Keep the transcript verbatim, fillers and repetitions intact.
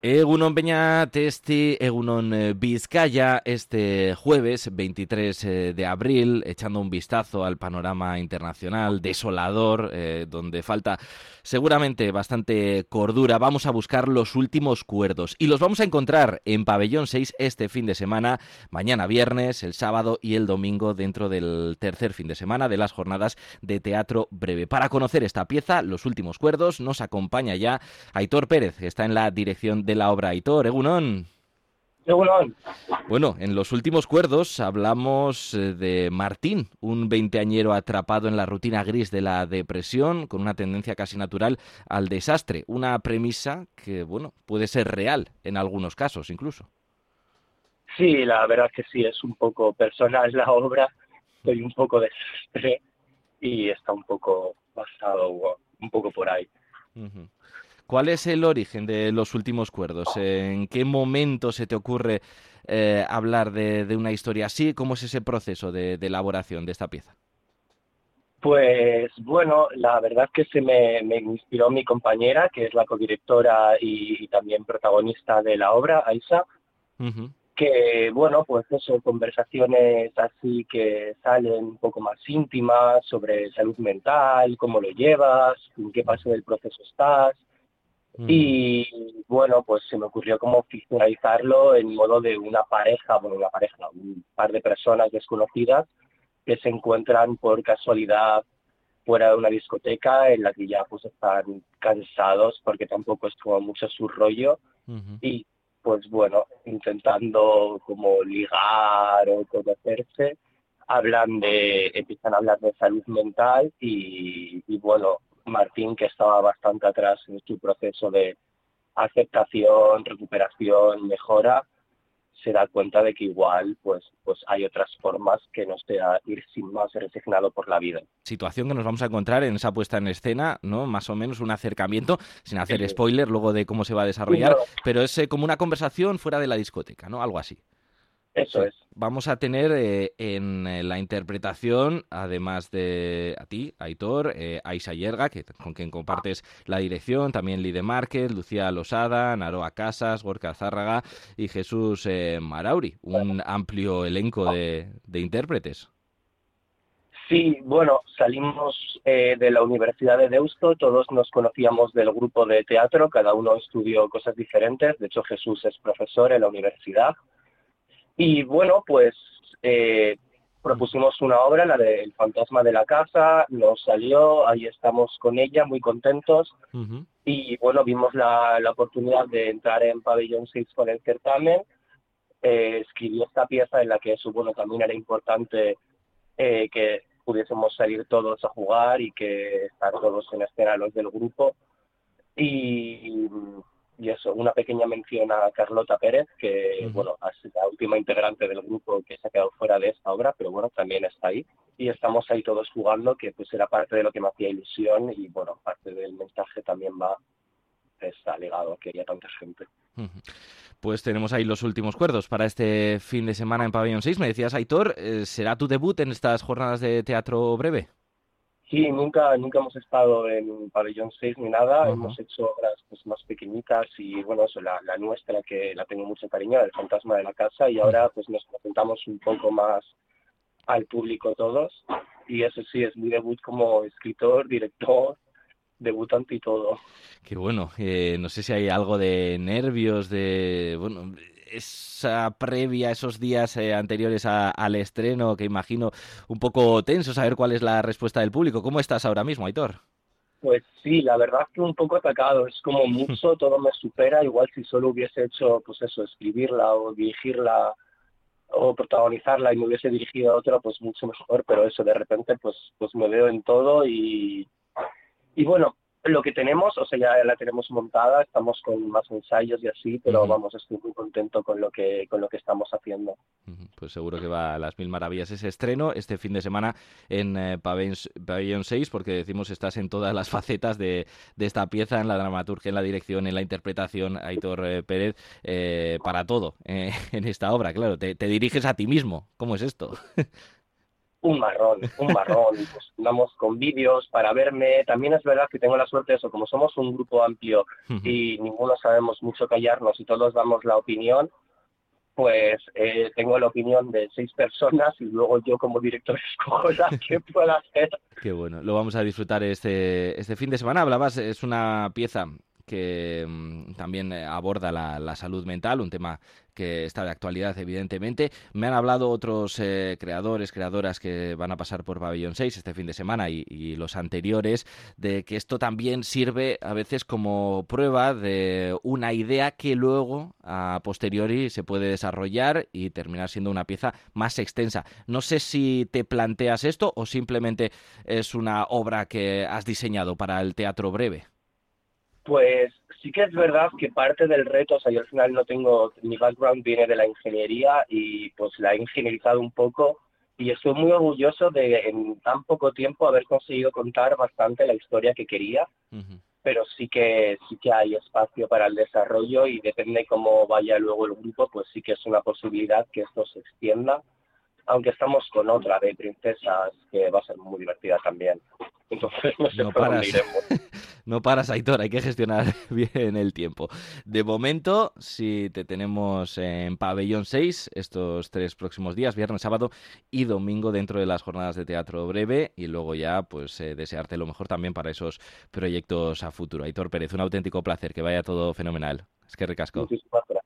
Egunon Peñatesti, Egunon eh, Vizcaya, este jueves veintitrés eh, de abril, echando un vistazo al panorama internacional desolador, eh, donde falta seguramente bastante cordura. Vamos a buscar los últimos cuerdos y los vamos a encontrar en Pabellón seis este fin de semana, mañana viernes, el sábado y el domingo, dentro del tercer fin de semana de las jornadas de teatro breve. Para conocer esta pieza, los últimos cuerdos, nos acompaña ya Aitor Pérez, que está en la dirección de la obra. Aitor, Egunon. Egunon. Bueno, en los últimos cuerdos hablamos eh, de Martín, un veinteañero atrapado en la rutina gris de la depresión, con una tendencia casi natural al desastre. Una premisa que, bueno, puede ser real en algunos casos incluso. Sí, la verdad es que sí, es un poco personal la obra. Soy un poco desastre y está un poco basado un poco por ahí. Uh-huh. ¿Cuál es el origen de los últimos cuerdos? ¿En qué momento se te ocurre eh, hablar de, de una historia así? ¿Cómo es ese proceso de, de elaboración de esta pieza? Pues bueno, la verdad es que se me, me inspiró mi compañera, que es la codirectora y, y también protagonista de la obra, Aisha, Uh-huh. que bueno, pues eso, conversaciones así que salen un poco más íntimas sobre salud mental, cómo lo llevas, en qué paso del proceso estás. Uh-huh. Y bueno, pues se me ocurrió como ficcionalizarlo en modo de una pareja, bueno, una pareja, un par de personas desconocidas que se encuentran por casualidad fuera de una discoteca en la que ya pues están cansados porque tampoco es como mucho su rollo Uh-huh. y pues bueno, intentando como ligar o conocerse, hablan de, empiezan a hablar de salud mental y, y bueno, Martín, que estaba bastante atrás en su proceso de aceptación, recuperación, mejora, se da cuenta de que igual pues, pues hay otras formas que no sea ir sin más resignado por la vida. Situación que nos vamos a encontrar en esa puesta en escena, ¿no? Más o menos un acercamiento, sin hacer Eh, spoiler luego de cómo se va a y desarrollar, no, pero es eh, como una conversación fuera de la discoteca, ¿no? Algo así. eso Sí. es. Vamos a tener eh, en eh, la interpretación, además de a ti, Aitor, eh, Aisha Yerga, que, con quien compartes la dirección, también Lide Márquez, Lucía Losada, Naroa Casas, Gorka Zárraga y Jesús eh, Marauri. Un amplio elenco de, de intérpretes. Sí, bueno, salimos eh, de la Universidad de Deusto, todos nos conocíamos del grupo de teatro, cada uno estudió cosas diferentes, de hecho Jesús es profesor en la universidad. Y bueno, pues eh, propusimos una obra, la de El fantasma de la casa, nos salió, ahí estamos con ella, muy contentos. Uh-huh. Y bueno, vimos la, la oportunidad de entrar en Pabellón seis con el certamen. Eh, escribió esta pieza en la que eso, bueno, también era importante eh, que pudiésemos salir todos a jugar y que estar todos en escena los del grupo. Y, y eso, una pequeña mención a Carlota Pérez, que Uh-huh. bueno, es la última integrante del grupo que se ha quedado fuera de esta obra, pero bueno, también está ahí. Y estamos ahí todos jugando, que pues era parte de lo que me hacía ilusión y bueno, parte del mensaje también va, está ligado a que haya tanta gente. Uh-huh. Pues tenemos ahí los últimos cuerdos para este fin de semana en Pabellón seis. Me decías, Aitor, eh, ¿será tu debut en estas jornadas de teatro breve? Sí, nunca, nunca hemos estado en Pabellón seis ni nada, Ajá. hemos hecho obras pues, más pequeñitas y bueno, eso, la, la nuestra que la tengo mucho cariño, El fantasma de la casa, y ahora pues nos presentamos un poco más al público todos, y eso sí, es mi debut como escritor, director, debutante y todo. Qué bueno. Eh, no sé si hay algo de nervios, de bueno, esa previa, esos días eh, anteriores a- al estreno, que imagino un poco tenso, saber cuál es la respuesta del público. ¿Cómo estás ahora mismo, Aitor? Pues sí, la verdad que un poco atacado, es como mucho, todo me supera, igual si solo hubiese hecho pues eso, escribirla o dirigirla o protagonizarla y me hubiese dirigido a otra, pues mucho mejor, pero eso de repente pues, pues me veo en todo y, y bueno, lo que tenemos, o sea, ya la tenemos montada, estamos con más ensayos y así, pero Ujú. vamos, estoy muy contento con lo que, con lo que estamos haciendo. Ujú. Pues seguro que va a las mil maravillas ese estreno este fin de semana en eh, Pabellón Pabellón seis, porque decimos estás en todas las facetas de, de esta pieza, en la dramaturgia, en la dirección, en la interpretación, Aitor eh, Pérez, eh, para todo eh, en esta obra, claro. Te, te diriges a ti mismo. ¿Cómo es esto? un marrón, un marrón. Pues andamos con vídeos para verme. También es verdad que tengo la suerte de eso, como somos un grupo amplio y ninguno sabemos mucho callarnos y todos damos la opinión, pues eh, tengo la opinión de seis personas y luego yo como director escojo la que pueda hacer. Qué bueno, lo vamos a disfrutar este, este fin de semana. Hablabas, es una pieza que mmm, también aborda la, la salud mental, un tema que está de actualidad, evidentemente. Me han hablado otros eh, creadores, creadoras que van a pasar por Pabellón seis este fin de semana y, y los anteriores, de que esto también sirve a veces como prueba de una idea que luego, a posteriori, se puede desarrollar y terminar siendo una pieza más extensa. No sé si te planteas esto o simplemente es una obra que has diseñado para el teatro breve. Pues sí que es verdad que parte del reto, o sea, yo al final no tengo, mi background viene de la ingeniería y pues la he ingenierizado un poco y estoy muy orgulloso de en tan poco tiempo haber conseguido contar bastante la historia que quería, Uh-huh. pero sí que sí que hay espacio para el desarrollo y depende cómo vaya luego el grupo, pues sí que es una posibilidad que esto se extienda, aunque estamos con otra de princesas que va a ser muy divertida también. Entonces no sé No por dónde paras, iremos. no paras, Aitor, hay que gestionar bien el tiempo. De momento, si te tenemos en Pabellón seis estos tres próximos días, viernes, sábado y domingo dentro de las jornadas de teatro breve y luego ya pues eh, desearte lo mejor también para esos proyectos a futuro. Aitor Pérez, un auténtico placer, que vaya todo fenomenal. Es que ricasco. Muchísimas gracias.